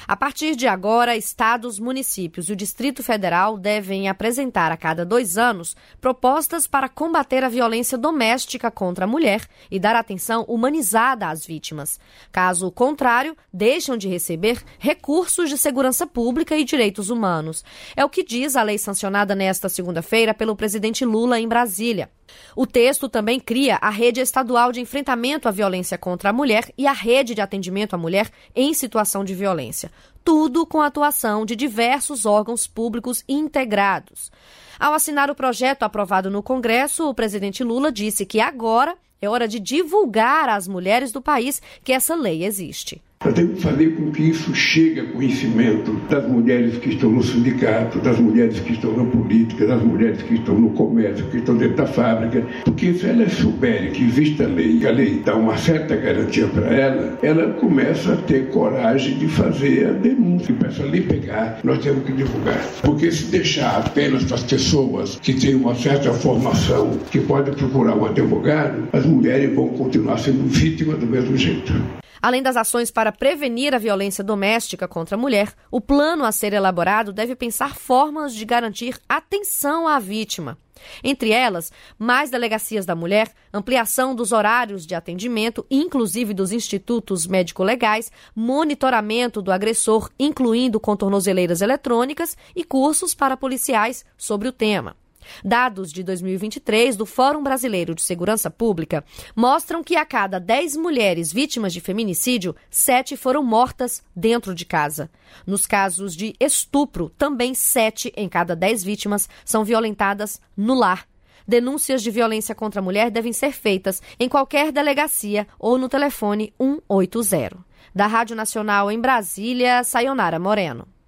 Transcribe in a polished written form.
A partir de agora, estados, municípios e o Distrito Federal devem apresentar a cada 2 anos propostas para combater a violência doméstica contra a mulher e dar atenção humanizada às vítimas. Caso contrário, deixam de receber recursos de segurança pública e direitos humanos. É o que diz a lei sancionada nesta segunda-feira pelo presidente Lula em Brasília. O texto também cria a Rede Estadual de Enfrentamento à Violência contra a Mulher e a Rede de Atendimento à Mulher em Situação de Violência. Tudo com a atuação de diversos órgãos públicos integrados. Ao assinar o projeto aprovado no Congresso, o presidente Lula disse que agora é hora de divulgar às mulheres do país que essa lei existe. Nós temos que fazer com que isso chegue a conhecimento das mulheres que estão no sindicato, das mulheres que estão na política, das mulheres que estão no comércio, que estão dentro da fábrica. Porque se elas souberem que existe a lei, que a lei dá uma certa garantia para ela começa a ter coragem de fazer a denúncia. Para essa lei pegar, nós temos que divulgar. Porque se deixar apenas para as pessoas que têm uma certa formação, que podem procurar um advogado, as mulheres vão continuar sendo vítimas do mesmo jeito. Além das ações para prevenir a violência doméstica contra a mulher, o plano a ser elaborado deve pensar formas de garantir atenção à vítima. Entre elas, mais delegacias da mulher, ampliação dos horários de atendimento, inclusive dos institutos médico-legais, monitoramento do agressor, incluindo com tornozeleiras eletrônicas e cursos para policiais sobre o tema. Dados de 2023 do Fórum Brasileiro de Segurança Pública mostram que a cada 10 mulheres vítimas de feminicídio, 7 foram mortas dentro de casa. Nos casos de estupro, também 7 em cada 10 vítimas são violentadas no lar. Denúncias de violência contra a mulher devem ser feitas em qualquer delegacia ou no telefone 180. Da Rádio Nacional em Brasília, Sayonara Moreno.